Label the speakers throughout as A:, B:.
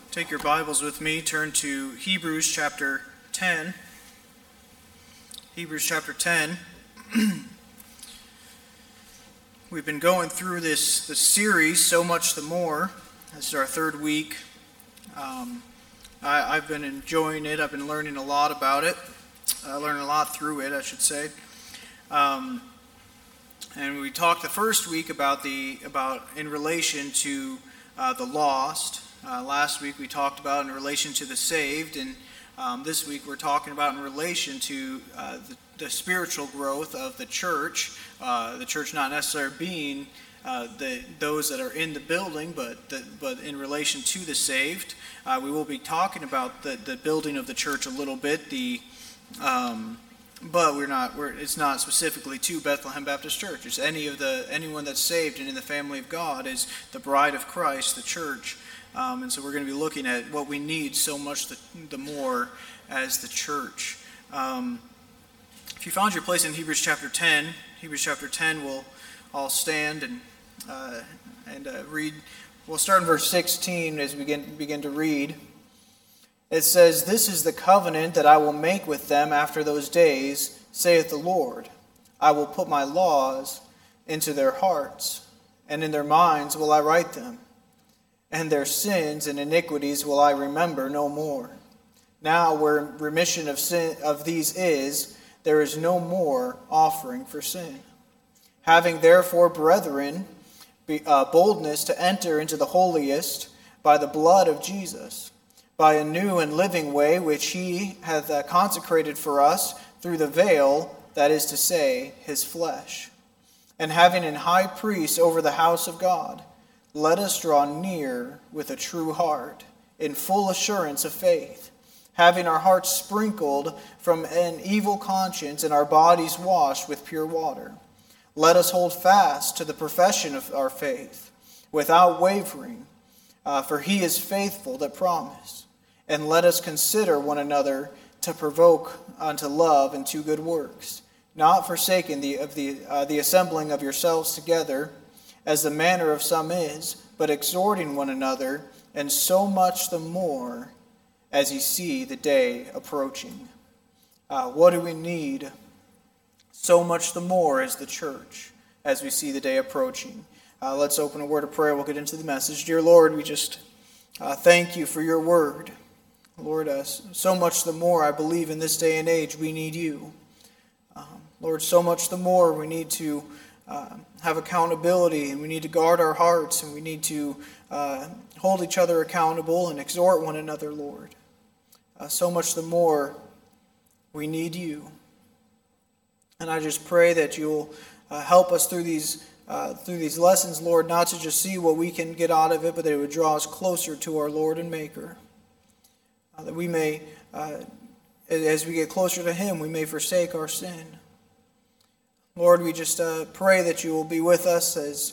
A: Take your Bibles with me, turn to Hebrews chapter 10. Hebrews chapter 10. We've been going through this series, So Much the More. This is our third week. I've been enjoying it. I've been learning a lot about it. Learning a lot through it, I should say. And we talked the first week about in relation to the lost. Last week we talked about in relation to the saved, and this week we're talking about in relation to the spiritual growth of the church not necessarily being those that are in the building, but in relation to the saved. We will be talking about the building of the church a little bit, but it's not specifically to Bethlehem Baptist Church. It's anyone that's saved and in the family of God is the bride of Christ, the church. And so we're going to be looking at what we need so much the more as the church. If you found your place in Hebrews chapter 10, we'll all stand and read. We'll start in verse 16 as we begin to read. It says, "This is the covenant that I will make with them after those days, saith the Lord. I will put my laws into their hearts, and in their minds will I write them. And their sins and iniquities will I remember no more. Now where remission of sin of these is, there is no more offering for sin. Having therefore, brethren, boldness to enter into the holiest by the blood of Jesus, by a new and living way which he hath consecrated for us through the veil, that is to say, his flesh. And having an high priest over the house of God, let us draw near with a true heart, in full assurance of faith, having our hearts sprinkled from an evil conscience and our bodies washed with pure water. Let us hold fast to the profession of our faith, without wavering, for he is faithful that promised. And let us consider one another to provoke unto love and to good works, not forsaking the assembling of yourselves together, as the manner of some is, but exhorting one another, and so much the more as ye see the day approaching." What do we need so much the more as the church, as we see the day approaching? Let's open a word of prayer. We'll get into the message. Dear Lord, we just thank you for your word. Lord, so much the more I believe in this day and age we need you. Lord, so much the more we need to have accountability, and we need to guard our hearts, and we need to hold each other accountable and exhort one another, Lord. So much the more we need you. And I just pray that you'll help us through these lessons, Lord, not to just see what we can get out of it, but that it would draw us closer to our Lord and Maker. That we may, as we get closer to him, we may forsake our sin. Lord, we just pray that you will be with us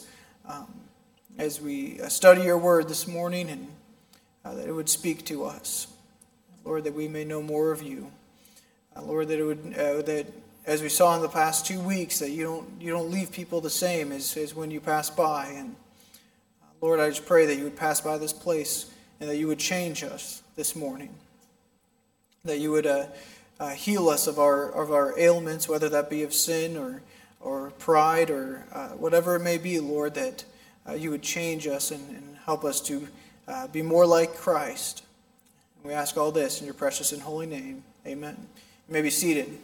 A: as we study your word this morning, and that it would speak to us. Lord, that we may know more of you. Lord, that it would that as we saw in the past 2 weeks, that you don't leave people the same as when you pass by. And Lord, I just pray that you would pass by this place and that you would change us this morning. That you would heal us of our ailments, whether that be of sin or pride or whatever it may be, Lord, that you would change us and help us to be more like Christ. We ask all this in your precious and holy name. Amen. You may be seated.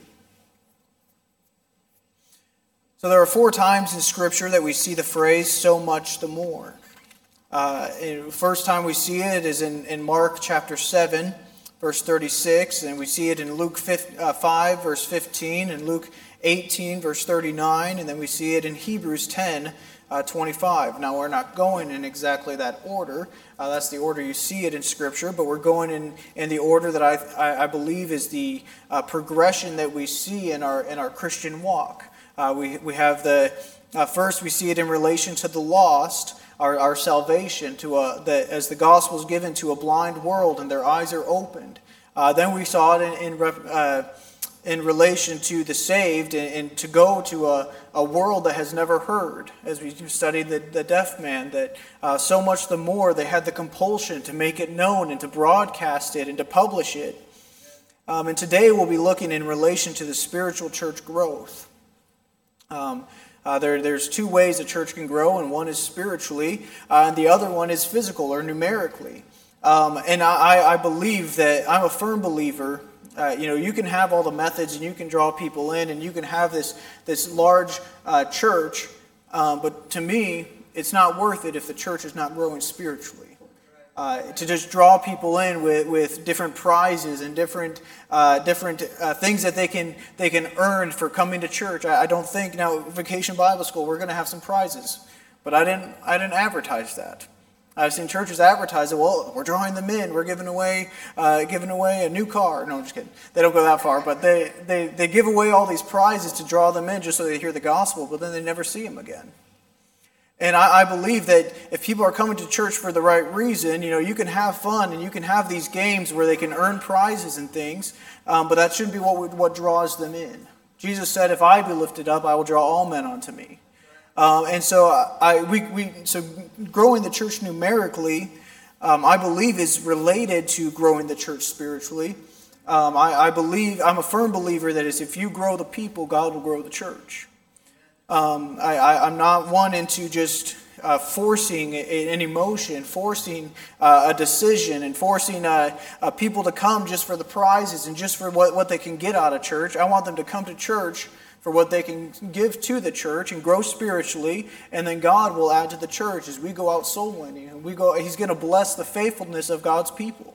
A: So there are 4 times in Scripture that we see the phrase, so much the more. The first time we see it is in Mark chapter 7, verse 36, and we see it in Luke 5, verse 15, and Luke 18, verse 39, and then we see it in Hebrews 10, 25. Now, we're not going in exactly that order. That's the order you see it in Scripture, but we're going in the order that I believe is the progression that we see in our Christian walk. We have first we see it in relation to the lost, our salvation, as the gospel is given to a blind world and their eyes are opened. Then we saw it in relation to the saved and to go to a world that has never heard. As we studied the deaf man, that so much the more they had the compulsion to make it known and to broadcast it and to publish it. And today we'll be looking in relation to the spiritual church growth. There's two ways a church can grow, and one is spiritually, and the other one is physical or numerically. And I believe that, I'm a firm believer, you can have all the methods and you can draw people in and you can have this large church, but to me, it's not worth it if the church is not growing spiritually. To just draw people in with different prizes and different things that they can earn for coming to church. I don't think, now Vacation Bible School, we're going to have some prizes, but I didn't advertise that. I've seen churches advertise it. Well, we're drawing them in. We're giving away a new car. No, I'm just kidding. They don't go that far, but they give away all these prizes to draw them in just so they hear the gospel, but then they never see them again. And I believe that if people are coming to church for the right reason, you can have fun and you can have these games where they can earn prizes and things, but that shouldn't be what draws them in. Jesus said, "If I be lifted up, I will draw all men unto me." And so so growing the church numerically, I believe is related to growing the church spiritually. I'm a firm believer that if you grow the people, God will grow the church. I'm not one into just forcing an emotion, forcing a decision, and forcing people to come just for the prizes and just for what they can get out of church. I want them to come to church for what they can give to the church and grow spiritually, and then God will add to the church as we go out soul winning. He's going to bless the faithfulness of God's people.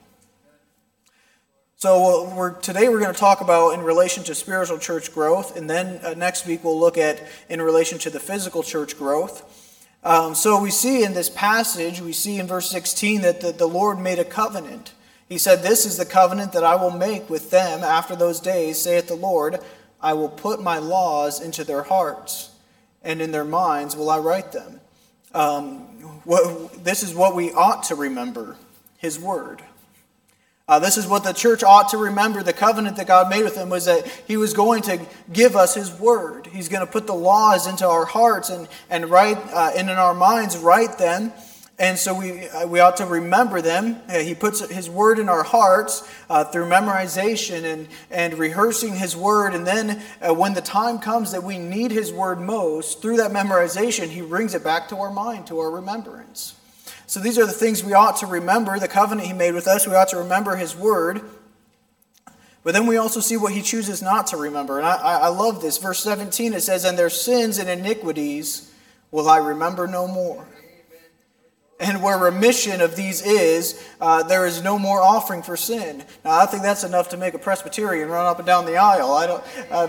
A: So today we're going to talk about in relation to spiritual church growth, and then next week we'll look at in relation to the physical church growth. So we see in this passage, we see in verse 16 that the Lord made a covenant. He said, "This is the covenant that I will make with them after those days, saith the Lord. I will put my laws into their hearts, and in their minds will I write them." This is what we ought to remember, His word. This is what the church ought to remember. The covenant that God made with them was that He was going to give us His word. He's going to put the laws into our hearts and write, and in our minds write them. And so we ought to remember them. He puts His word in our hearts through memorization and rehearsing His word. And then when the time comes that we need His word most, through that memorization, He brings it back to our mind, to our remembrance. So these are the things we ought to remember. The covenant He made with us, we ought to remember His word. But then we also see what He chooses not to remember. And I love this. Verse 17, it says, "And their sins and iniquities will I remember no more. And where remission of these is, there is no more offering for sin." Now, I think that's enough to make a Presbyterian run up and down the aisle.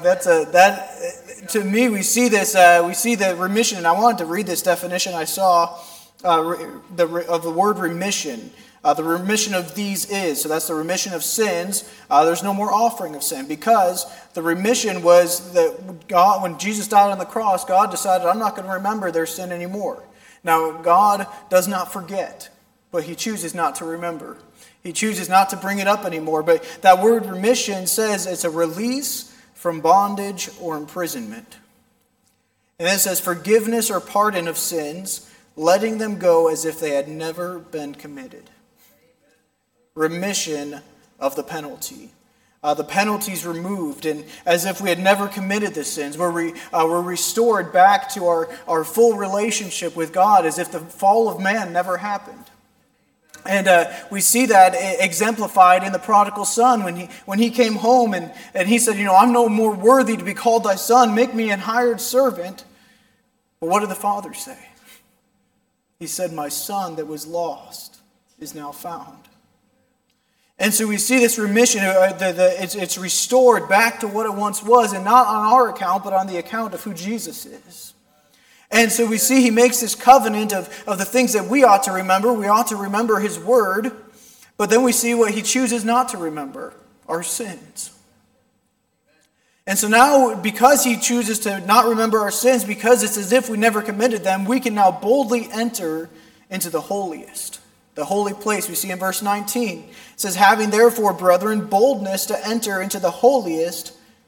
A: To me, we see this. We see the remission, and I wanted to read this definition I saw of the word remission. The remission of these is, so that's the remission of sins. There's no more offering of sin, because the remission was that God, when Jesus died on the cross, God decided, "I'm not going to remember their sin anymore." Now, God does not forget, but He chooses not to remember. He chooses not to bring it up anymore. But that word remission says it's a release from bondage or imprisonment. And it says forgiveness or pardon of sins, letting them go as if they had never been committed. Remission of the penalty. The penalty's removed, and as if we had never committed the sins. We're restored back to our full relationship with God, as if the fall of man never happened. And we see that exemplified in the prodigal son when he came home and he said, "I'm no more worthy to be called thy son. Make me an hired servant." But what did the father say? He said, "My son that was lost is now found." And so we see this remission, it's restored back to what it once was, and not on our account, but on the account of who Jesus is. And so we see He makes this covenant of the things that we ought to remember. We ought to remember His word, but then we see what He chooses not to remember, our sins. And so now, because He chooses to not remember our sins, because it's as if we never committed them, we can now boldly enter into the holiest. The holy place we see in verse 19. It says, "Having therefore, brethren, boldness to enter into the holiest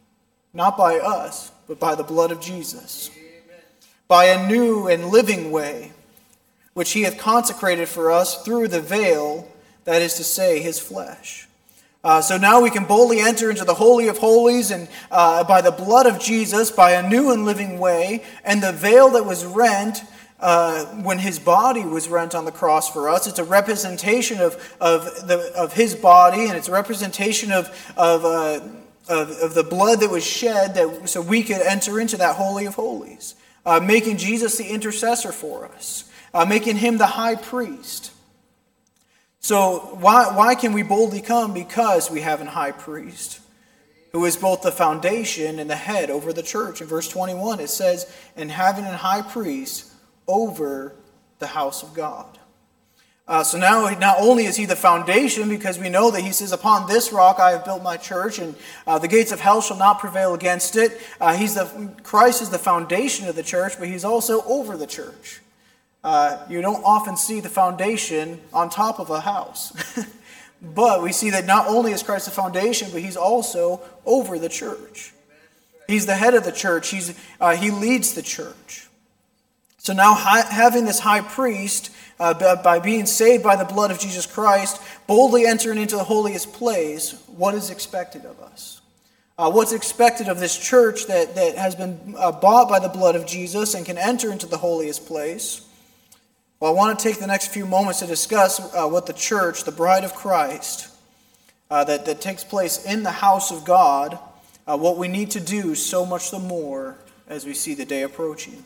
A: not by us, but by the blood of Jesus, by a new and living way, which he hath consecrated for us through the veil, that is to say, his flesh. So now we can boldly enter into the Holy of Holies, and by the blood of Jesus, by a new and living way, and the veil that was rent when his body was rent on the cross for us. It's a representation of his body, and it's a representation of the blood that was shed, so we could enter into that Holy of Holies, making Jesus the intercessor for us, making him the high priest. So why can we boldly come? Because we have an high priest who is both the foundation and the head over the church. In verse 21 it says, and having a high priest over the house of God. So now not only is he the foundation, because we know that he says, upon this rock I have built my church, and the gates of hell shall not prevail against it. Christ is the foundation of the church, but he's also over the church. You don't often see the foundation on top of a house. But we see that not only is Christ the foundation, but he's also over the church. He's the head of the church. He leads the church. So now having this high priest, by being saved by the blood of Jesus Christ, boldly entering into the holiest place, what is expected of us? What's expected of this church that has been bought by the blood of Jesus and can enter into the holiest place? Well, I want to take the next few moments to discuss what the church, the bride of Christ, that takes place in the house of God, what we need to do so much the more as we see the day approaching.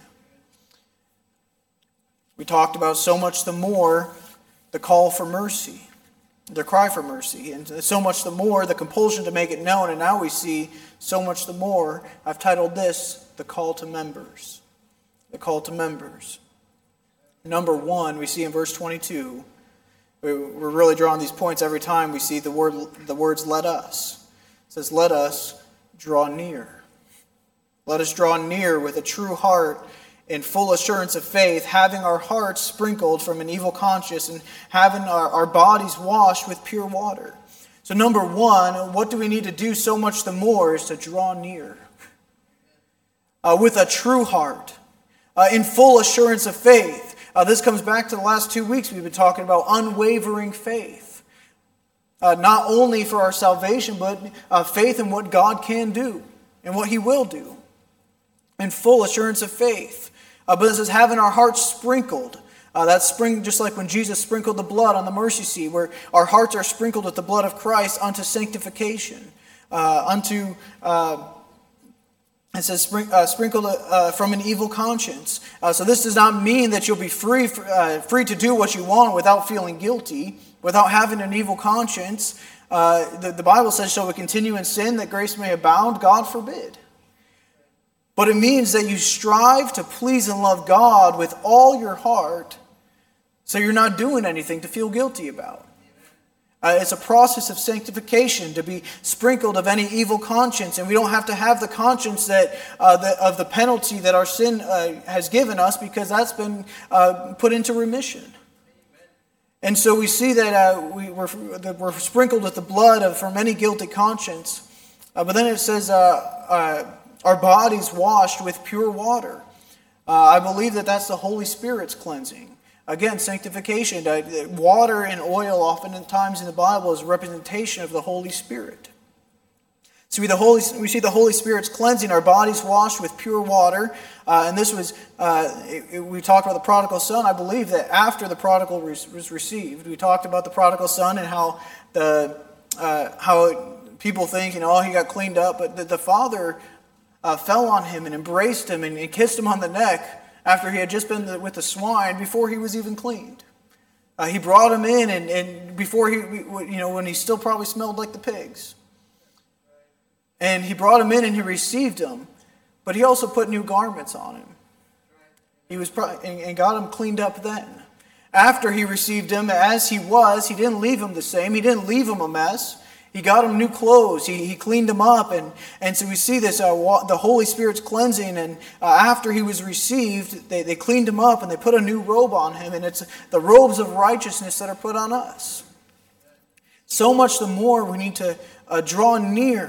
A: We talked about so much the more the call for mercy, the cry for mercy, and so much the more the compulsion to make it known, and now we see so much the more. I've titled this, the call to members. The call to members. Number one, we see in verse 22, we're really drawing these points every time we see the words let us. It says, let us draw near. Let us draw near with a true heart in full assurance of faith, having our hearts sprinkled from an evil conscience and having our bodies washed with pure water. So number one, what do we need to do so much the more is to draw near. With a true heart, in full assurance of faith. This comes back to the last 2 weeks we've been talking about unwavering faith. Not only for our salvation, but faith in what God can do and what he will do. In full assurance of faith. But it says having our hearts sprinkled. That's just like when Jesus sprinkled the blood on the mercy seat, where our hearts are sprinkled with the blood of Christ unto sanctification, it says sprinkled from an evil conscience. So this does not mean that you'll be free to do what you want without feeling guilty, without having an evil conscience. The Bible says, shall we continue in sin that grace may abound? God forbid. But it means that you strive to please and love God with all your heart, so you're not doing anything to feel guilty about. It's a process of sanctification, to be sprinkled of any evil conscience, and we don't have to have the conscience of the penalty that our sin has given us, because that's been put into remission. And so we see that we're sprinkled with the blood from any guilty conscience. But then it says our bodies washed with pure water. I believe that that's the Holy Spirit's cleansing. Again, sanctification. Water and oil oftentimes in the Bible is a representation of the Holy Spirit. So we see the Holy Spirit's cleansing, our bodies washed with pure water. And this was, we talked about the prodigal son. I believe that after the prodigal was received, we talked about the prodigal son and how people think, he got cleaned up. But the father fell on him and embraced him and kissed him on the neck after he had just been with the swine, before he was even cleaned. He brought him in, and before when he still probably smelled like the pigs. And he brought him in and he received him, but he also put new garments on him. He was and got him cleaned up then. After he received him as he was, he didn't leave him the same. He didn't leave him a mess. He got him new clothes. He cleaned him up. And so we see this, the Holy Spirit's cleansing. And after he was received, they cleaned him up and they put a new robe on him. And it's the robes of righteousness that are put on us. So much the more we need to draw near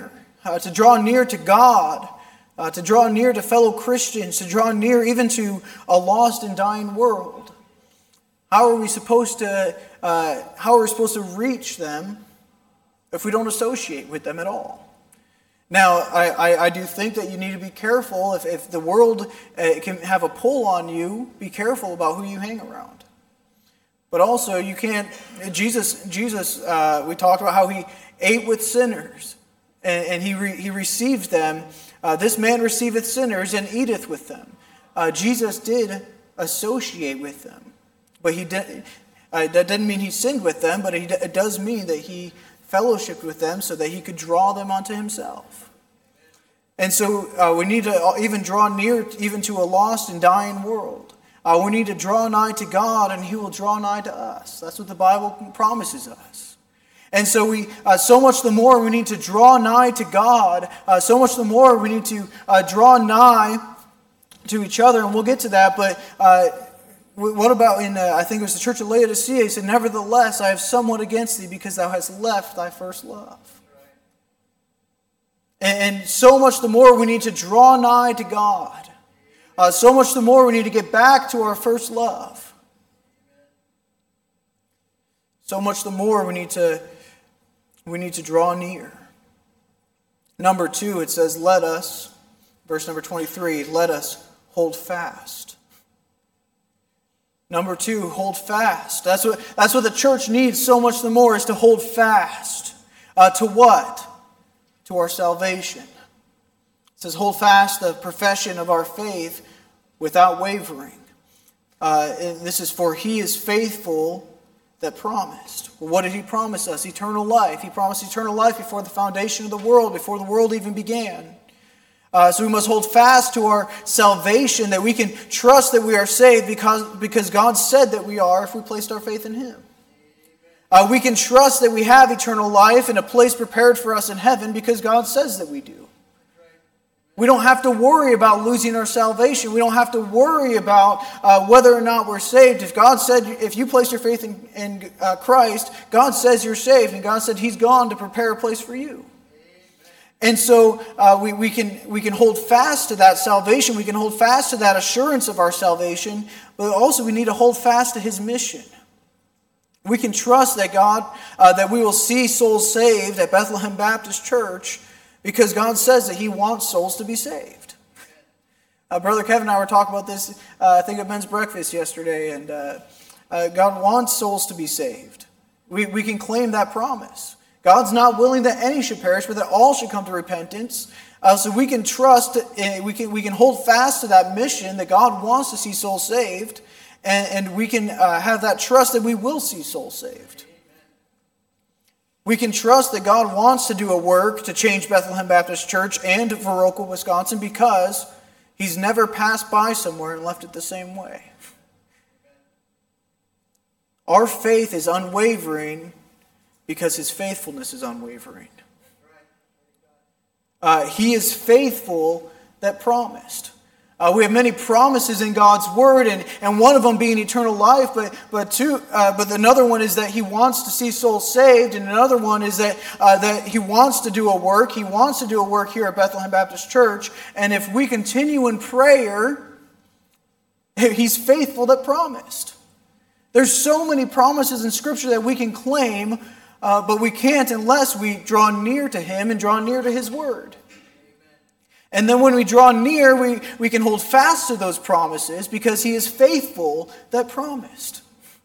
A: to draw near to God, to draw near to fellow Christians, to draw near even to a lost and dying world. How are we supposed to reach them if we don't associate with them at all? Now, I do think that you need to be careful. If the world can have a pull on you, be careful about who you hang around. But also, you can't. Jesus. We talked about how he ate with sinners, and he received them. This man receiveth sinners and eateth with them. Jesus did associate with them, but he did. That doesn't mean he sinned with them, but it does mean that he fellowshiped with them so that he could draw them unto himself. And so we need to even draw near even to a lost and dying world. We need to draw nigh to God, and he will draw nigh to us. That's what the Bible promises us. And so so much the more we need to draw nigh to God, so much the more we need to draw nigh to each other, and we'll get to that. But what about I think it was the church of Laodicea? He said, "Nevertheless, I have somewhat against thee, because thou hast left thy first love." And so much the more we need to draw nigh to God. So much the more we need to get back to our first love. So much the more we need to draw near. Number 2, it says, let us, verse number 23, let us hold fast. Number 2, hold fast. That's what the church needs so much the more, is to hold fast. To what? To our salvation. It says, hold fast the profession of our faith without wavering. And this is, for he is faithful that promised. Well, what did he promise us? Eternal life. He promised eternal life before the foundation of the world, before the world even began. So we must hold fast to our salvation, that we can trust that we are saved because God said that we are if we placed our faith in him. We can trust that we have eternal life and a place prepared for us in heaven because God says that we do. We don't have to worry about losing our salvation. We don't have to worry about whether or not we're saved. If God said, if you place your faith in Christ, God says you're saved, and God said he's gone to prepare a place for you. And so we can hold fast to that salvation. We can hold fast to that assurance of our salvation, but also we need to hold fast to his mission. We can trust that that we will see souls saved at Bethlehem Baptist Church, because God says that he wants souls to be saved. Brother Kevin and I were talking about this, I think at men's breakfast yesterday, and God wants souls to be saved. We can claim that promise. God's not willing that any should perish, but that all should come to repentance. So we can trust, we can hold fast to that mission that God wants to see souls saved, and we can have that trust that we will see souls saved. We can trust that God wants to do a work to change Bethlehem Baptist Church and Viroqua, Wisconsin, because he's never passed by somewhere and left it the same way. Our faith is unwavering because his faithfulness is unwavering. He is faithful that promised. We have many promises in God's word, and one of them being eternal life, but another one is that he wants to see souls saved, and another one is that he wants to do a work. He wants to do a work here at Bethlehem Baptist Church, and if we continue in prayer, he's faithful that promised. There's so many promises in Scripture that we can claim, but we can't unless we draw near to him and draw near to his word. And then when we draw near, we can hold fast to those promises because he is faithful that promised.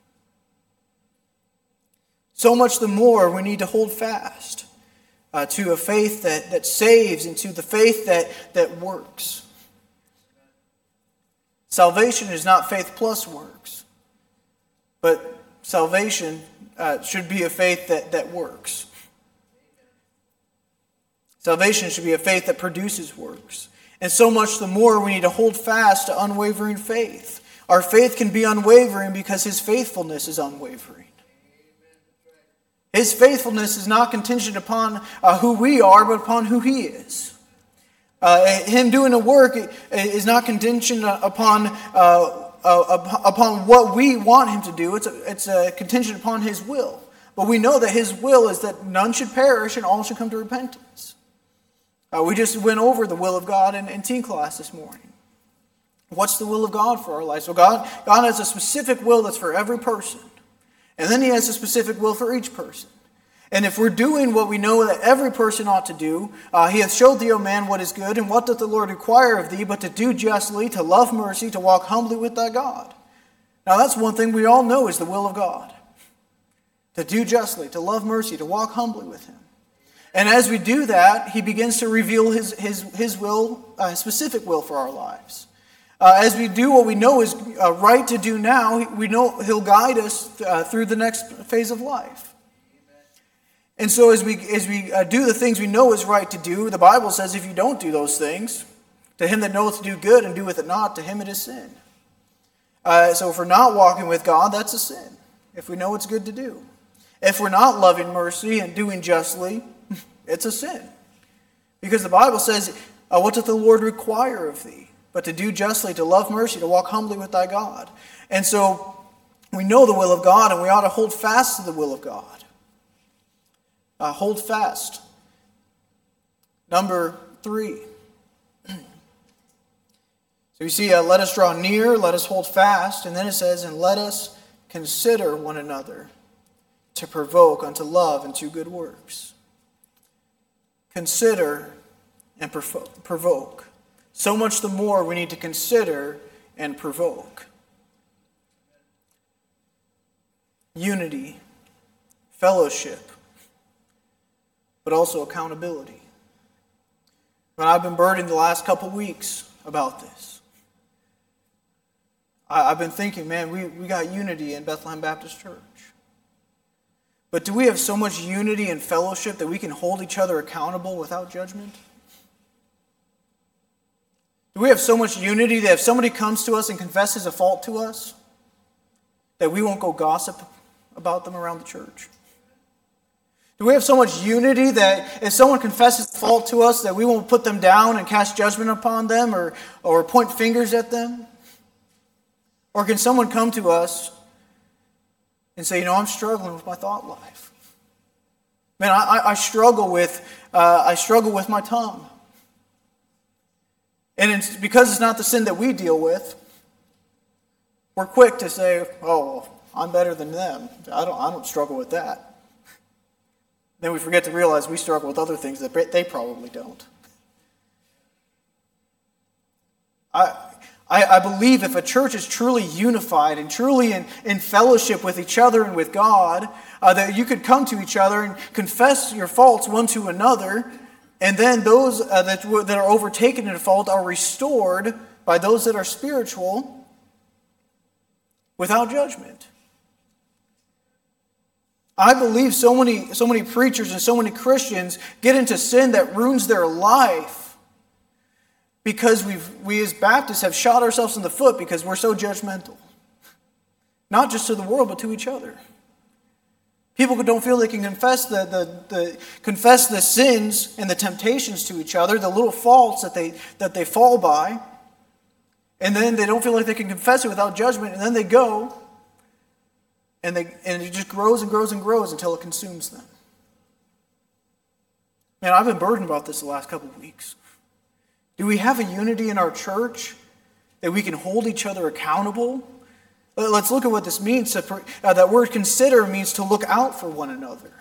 A: So much the more we need to hold fast to a faith that saves and to the faith that works. Salvation is not faith plus works, but salvation should be a faith that works. Salvation should be a faith that produces works. And so much the more we need to hold fast to unwavering faith. Our faith can be unwavering because his faithfulness is unwavering. His faithfulness is not contingent upon who we are, but upon who he is. Him doing a work is not contingent upon what we want him to do. It's contingent upon his will. But we know that his will is that none should perish and all should come to repentance. We just went over the will of God in teen class this morning. What's the will of God for our lives? Well, God has a specific will that's for every person. And then he has a specific will for each person. And if we're doing what we know that every person ought to do, he hath showed thee, O man, what is good, and what doth the Lord require of thee, but to do justly, to love mercy, to walk humbly with thy God. Now that's one thing we all know is the will of God. To do justly, to love mercy, to walk humbly with him. And as we do that, he begins to reveal his will, specific will for our lives. As we do what we know is right to do now, we know he'll guide us through the next phase of life. And so as we do the things we know is right to do, the Bible says if you don't do those things, to him that knoweth to do good and doeth it not, to him it is sin. So if we're not walking with God, that's a sin. If we know it's good to do. If we're not loving mercy and doing justly, it's a sin. Because the Bible says, what doth the Lord require of thee? But to do justly, to love mercy, to walk humbly with thy God. And so we know the will of God, and we ought to hold fast to the will of God. Hold fast. Number 3. So you see, let us draw near, let us hold fast. And then it says, and let us consider one another to provoke unto love and to good works. Consider and provoke. So much the more we need to consider and provoke. Unity, fellowship, but also accountability. But I've been burdened the last couple weeks about this. I've been thinking, man, we got unity in Bethlehem Baptist Church. But do we have so much unity and fellowship that we can hold each other accountable without judgment? Do we have so much unity that if somebody comes to us and confesses a fault to us, that we won't go gossip about them around the church? Do we have so much unity that if someone confesses a fault to us, that we won't put them down and cast judgment upon them or point fingers at them? Or can someone come to us and say, I'm struggling with my thought life. Man, I struggle with my tongue. And it's because it's not the sin that we deal with, we're quick to say, oh, I'm better than them. I don't struggle with that. Then we forget to realize we struggle with other things that they probably don't. I believe if a church is truly unified and truly in fellowship with each other and with God, that you could come to each other and confess your faults one to another, and then those that are overtaken in fault are restored by those that are spiritual without judgment. I believe so many preachers and so many Christians get into sin that ruins their life because we as Baptists have shot ourselves in the foot because we're so judgmental. Not just to the world, but to each other. People who don't feel they can confess confess the sins and the temptations to each other, the little faults that they fall by, and then they don't feel like they can confess it without judgment, and then they go, and it just grows and grows and grows until it consumes them. Man, I've been burdened about this the last couple of weeks. Do we have a unity in our church that we can hold each other accountable? Let's look at what this means. That word consider means to look out for one another.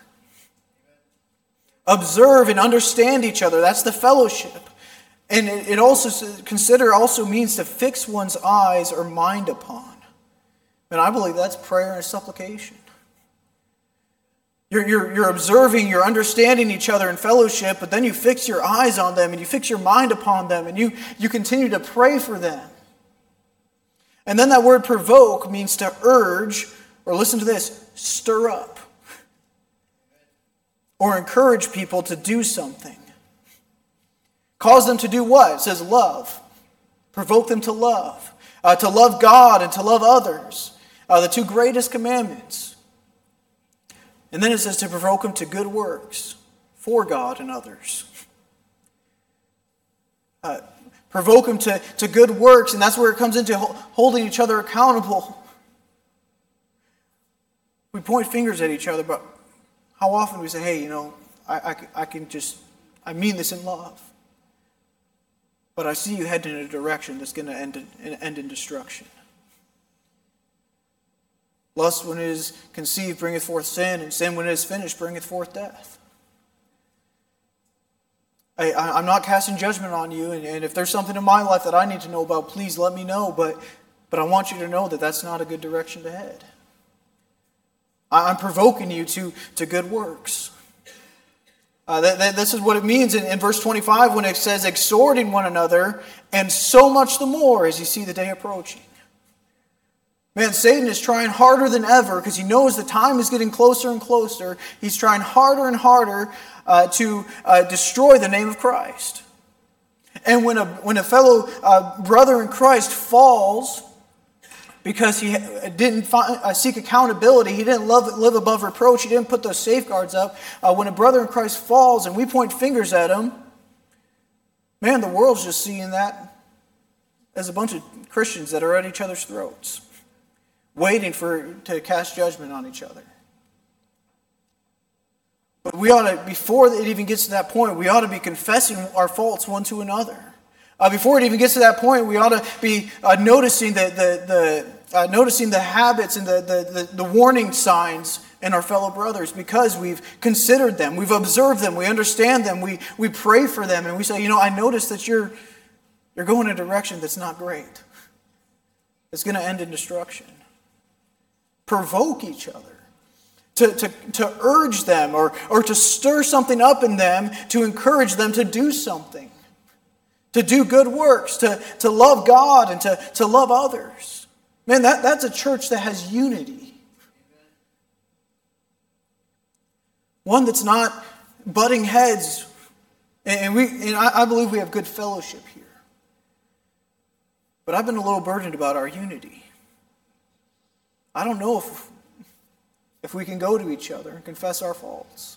A: Observe and understand each other. That's the fellowship. And it also, consider also means to fix one's eyes or mind upon. And I believe that's prayer and supplication. You're observing, you're understanding each other in fellowship, but then you fix your eyes on them and you fix your mind upon them and you continue to pray for them. And then that word provoke means to urge, or listen to this, stir up. Or encourage people to do something. Cause them to do what? It says love. Provoke them to love. To love God and to love others. The two greatest commandments. And then it says to provoke them to good works for God and others. Provoke them to good works, and that's where it comes into holding each other accountable. We point fingers at each other, but how often we say, hey, I mean this in love. but I see you heading in a direction that's going to end in destruction. Lust, when it is conceived, bringeth forth sin, and sin, when it is finished, bringeth forth death. I'm not casting judgment on you, and if there's something in my life that I need to know about, please let me know, but I want you to know that that's not a good direction to head. I'm provoking you to good works. This is what it means in verse 25 when it says, exhorting one another, and so much the more as you see the day approaching. Man, Satan is trying harder than ever because he knows the time is getting closer and closer. He's trying harder and harder to destroy the name of Christ. And when a fellow brother in Christ falls because he didn't seek accountability, he didn't live above reproach, he didn't put those safeguards up, when a brother in Christ falls and we point fingers at him, man, the world's just seeing that as a bunch of Christians that are at each other's throats, waiting to cast judgment on each other. But we ought to, before it even gets to that point, we ought to be confessing our faults one to another. Before it even gets to that point, we ought to be noticing noticing the habits and the warning signs in our fellow brothers because we've considered them, we've observed them, we understand them, we pray for them, and we say, I notice that you're going in a direction that's not great. It's going to end in destruction. Provoke each other. To urge them or to stir something up in them to encourage them to do something, to do good works, to love God and to love others. Man, that's a church that has unity. One that's not butting heads. And I believe we have good fellowship here. But I've been a little burdened about our unity. I don't know if we can go to each other and confess our faults.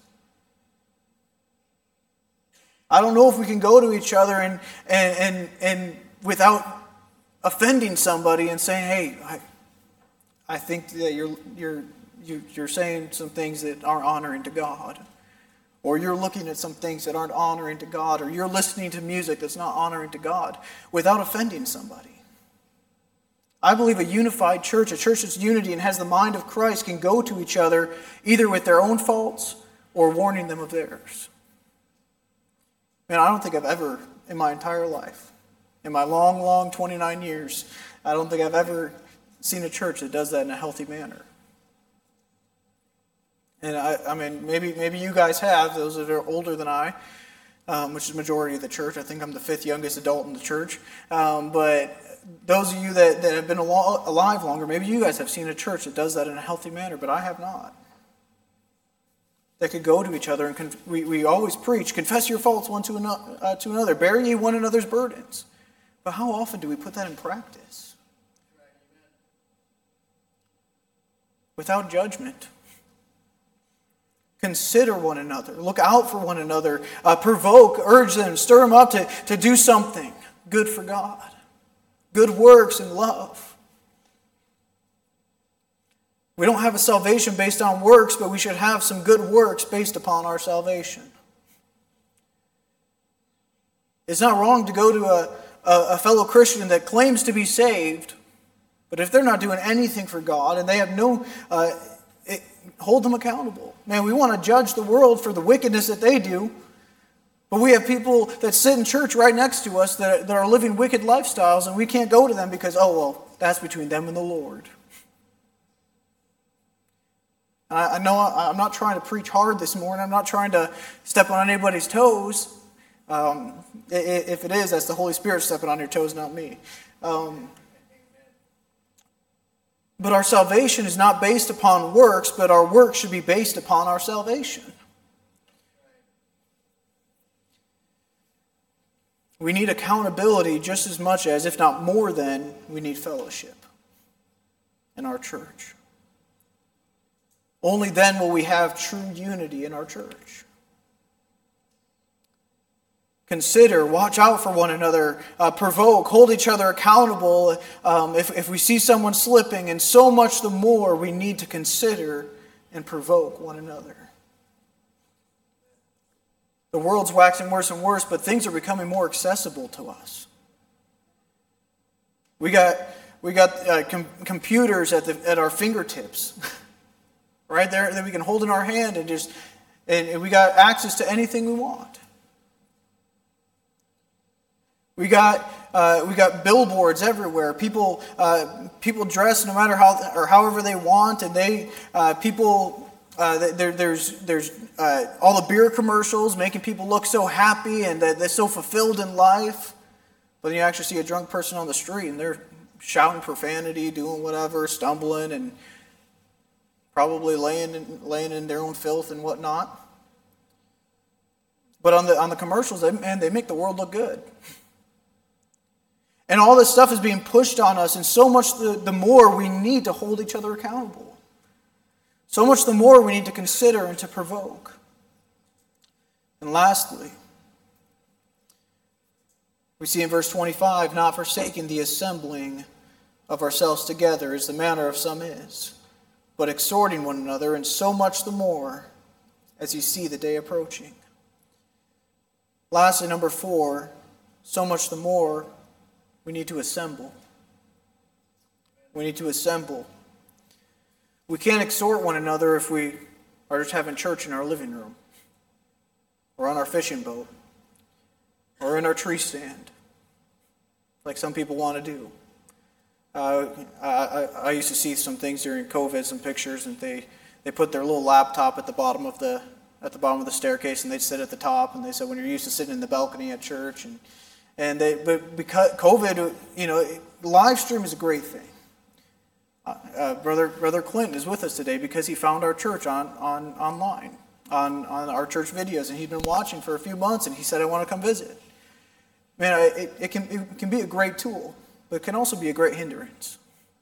A: I don't know if we can go to each other and without offending somebody and saying, hey, I think that you're saying some things that aren't honoring to God. Or you're looking at some things that aren't honoring to God. Or you're listening to music that's not honoring to God without offending somebody. I believe a unified church, a church that's unity and has the mind of Christ, can go to each other either with their own faults or warning them of theirs. Man, I don't think I've ever, in my entire life, in my long 29 years, I don't think I've ever seen a church that does that in a healthy manner. And I mean, maybe you guys have, those that are older than I, which is the majority of the church. I think I'm the 5th youngest adult in the church. But those of you that have been alive longer, maybe you guys have seen a church that does that in a healthy manner, but I have not. That could go to each other, and we always preach, confess your faults one to another, bear ye one another's burdens. But how often do we put that in practice? Without judgment. Consider one another, look out for one another, provoke, urge them, stir them up to do something good for God. Good works and love. We don't have a salvation based on works, but we should have some good works based upon our salvation. It's not wrong to go to a fellow Christian that claims to be saved, but if they're not doing anything for God and they have hold them accountable. Man, we want to judge the world for the wickedness that they do. But we have people that sit in church right next to us that are living wicked lifestyles, and we can't go to them because, that's between them and the Lord. I know I'm not trying to preach hard this morning. I'm not trying to step on anybody's toes. If it is, that's the Holy Spirit stepping on your toes, not me. But our salvation is not based upon works, but our works should be based upon our salvation. We need accountability just as much as, if not more than, we need fellowship in our church. Only then will we have true unity in our church. Consider, watch out for one another, provoke, hold each other accountable if we see someone slipping, and so much the more we need to consider and provoke one another. The world's waxing worse and worse, but things are becoming more accessible to us. We got computers at our fingertips, right there that we can hold in our hand and we got access to anything we want. We got billboards everywhere. People dress no matter how or however they want, and there's all the beer commercials making people look so happy and that they're so fulfilled in life. But then you actually see a drunk person on the street and they're shouting profanity, doing whatever, stumbling, and probably laying in their own filth and whatnot. But on the commercials, they make the world look good. And all this stuff is being pushed on us, and so much the more we need to hold each other accountable. So much the more we need to consider and to provoke. And lastly, we see in verse 25, not forsaking the assembling of ourselves together as the manner of some is, but exhorting one another, and so much the more as you see the day approaching. Lastly, number 4, so much the more we need to assemble. We need to assemble. We can't exhort one another if we are just having church in our living room, or on our fishing boat, or in our tree stand, like some people want to do. I used to see some things during COVID, some pictures, and they put their little laptop at the bottom of the staircase, and they'd sit at the top, and they said when you're used to sitting in the balcony at church, but because COVID, live stream is a great thing. Brother Clinton is with us today because he found our church online on our church videos, and he'd been watching for a few months, and he said, "I want to come visit." Man, it can be a great tool, but it can also be a great hindrance.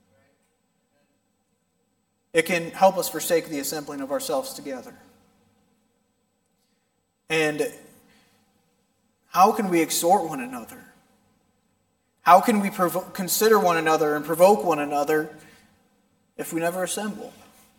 A: It can help us forsake the assembling of ourselves together. And how can we exhort one another? How can we consider one another and provoke one another if we never assemble?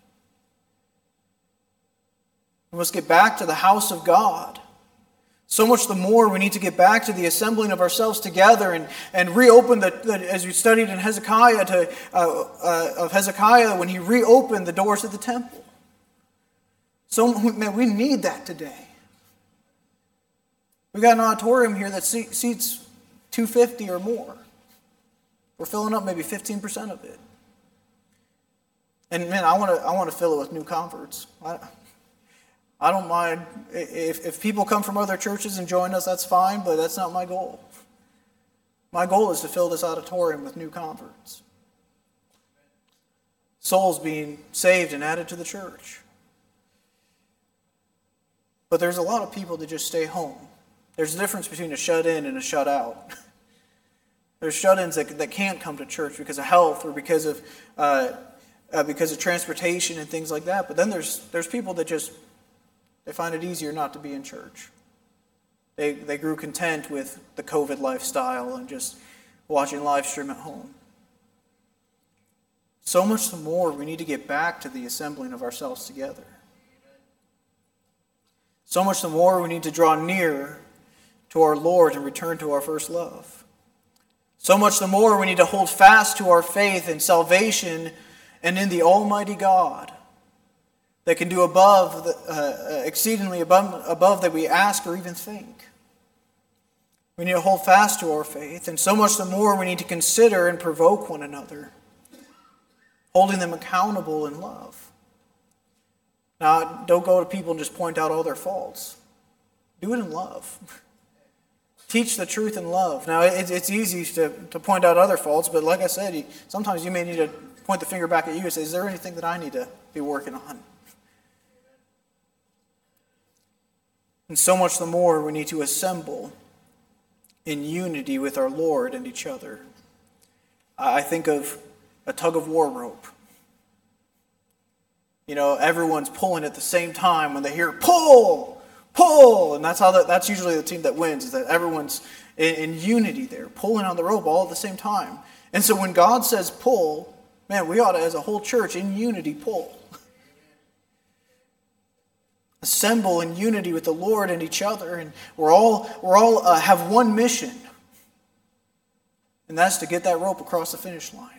A: We must get back to the house of God. So much the more we need to get back to the assembling of ourselves together and reopen as we studied in Hezekiah of Hezekiah when he reopened the doors of the temple. So man, we need that today. We got an auditorium here that seats 250 or more. We're filling up maybe 15% of it. And man, I want to fill it with new converts. I don't mind if people come from other churches and join us, that's fine, but that's not my goal. My goal is to fill this auditorium with new converts. Souls being saved and added to the church. But there's a lot of people that just stay home. There's a difference between a shut-in and a shut-out. There's shut-ins that can't come to church because of health or because of transportation and things like that. But then there's people that they find it easier not to be in church. They grew content with the COVID lifestyle and just watching live stream at home. So much the more we need to get back to the assembling of ourselves together. So much the more we need to draw near to our Lord and return to our first love. So much the more we need to hold fast to our faith and salvation and in the Almighty God that can do exceedingly above that we ask or even think. We need to hold fast to our faith, and so much the more we need to consider and provoke one another, holding them accountable in love. Now, don't go to people and just point out all their faults. Do it in love. Teach the truth in love. Now, it's easy to point out other faults, but like I said, sometimes you may need to point the finger back at you and say, is there anything that I need to be working on? And so much the more we need to assemble in unity with our Lord and each other. I think of a tug-of-war rope. Everyone's pulling at the same time when they hear pull, pull, and that's usually the team that wins, is that everyone's in unity there, pulling on the rope all at the same time. And so when God says pull, man, we ought to, as a whole church, in unity, pull. assemble in unity with the Lord and each other, and we're all have one mission, and that's to get that rope across the finish line.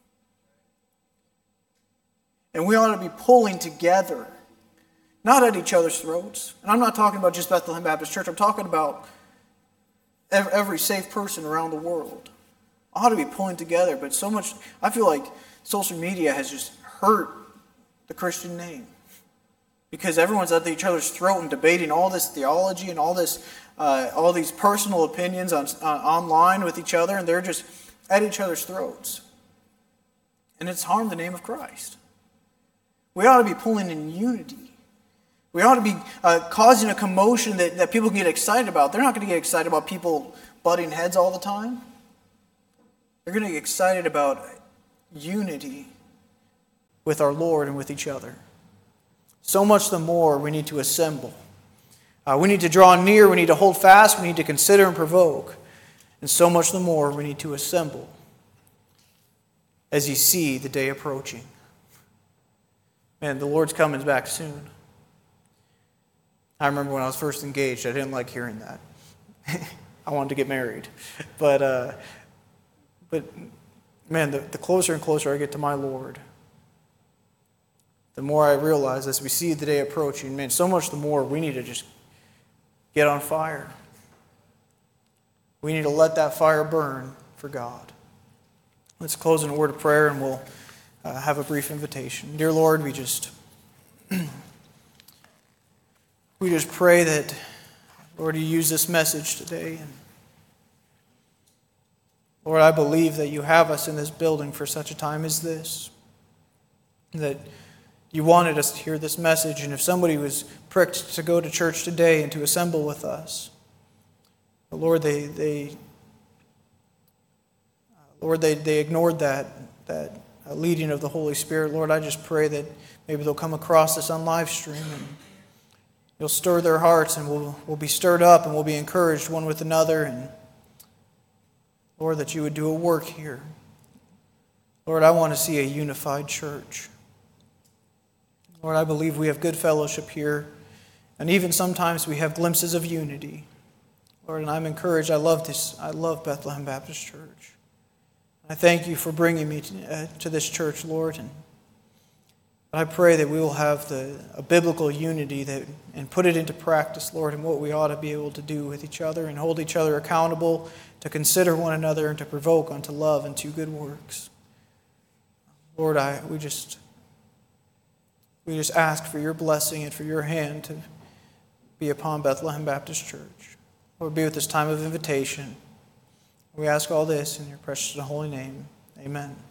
A: And we ought to be pulling together, not at each other's throats. And I'm not talking about just Bethlehem Baptist Church. I'm talking about every safe person around the world. Ought to be pulling together, but so much, I feel like social media has just hurt the Christian name. Because everyone's at each other's throat and debating all this theology and all these personal opinions online with each other, and they're just at each other's throats. And it's harmed the name of Christ. We ought to be pulling in unity. We ought to be causing a commotion that people can get excited about. They're not going to get excited about people butting heads all the time. They're going to get excited about unity with our Lord and with each other. So much the more we need to assemble. We need to draw near, we need to hold fast, we need to consider and provoke. And so much the more we need to assemble as you see the day approaching. Man, the Lord's coming back soon. I remember when I was first engaged, I didn't like hearing that. I wanted to get married. But man, the closer and closer I get to my Lord, the more I realize as we see the day approaching, man, so much the more we need to just get on fire. We need to let that fire burn for God. Let's close in a word of prayer and we'll have a brief invitation. Dear Lord, we just pray that, Lord, you use this message today. And Lord, I believe that you have us in this building for such a time as this, that you wanted us to hear this message, and if somebody was pricked to go to church today and to assemble with us, Lord, they ignored that leading of the Holy Spirit. Lord, I just pray that maybe they'll come across this on live stream and you'll stir their hearts, and we'll be stirred up and we'll be encouraged one with another. And Lord, that you would do a work here. Lord, I want to see a unified church. Lord, I believe we have good fellowship here, and even sometimes we have glimpses of unity. Lord, and I'm encouraged. I love Bethlehem Baptist Church. I thank you for bringing me to this church, Lord. And I pray that we will have a biblical unity and put it into practice, Lord, in what we ought to be able to do with each other and hold each other accountable, to consider one another and to provoke unto love and to good works. Lord, we just ask for your blessing and for your hand to be upon Bethlehem Baptist Church. Lord, be with this time of invitation. We ask all this in your precious and holy name. Amen.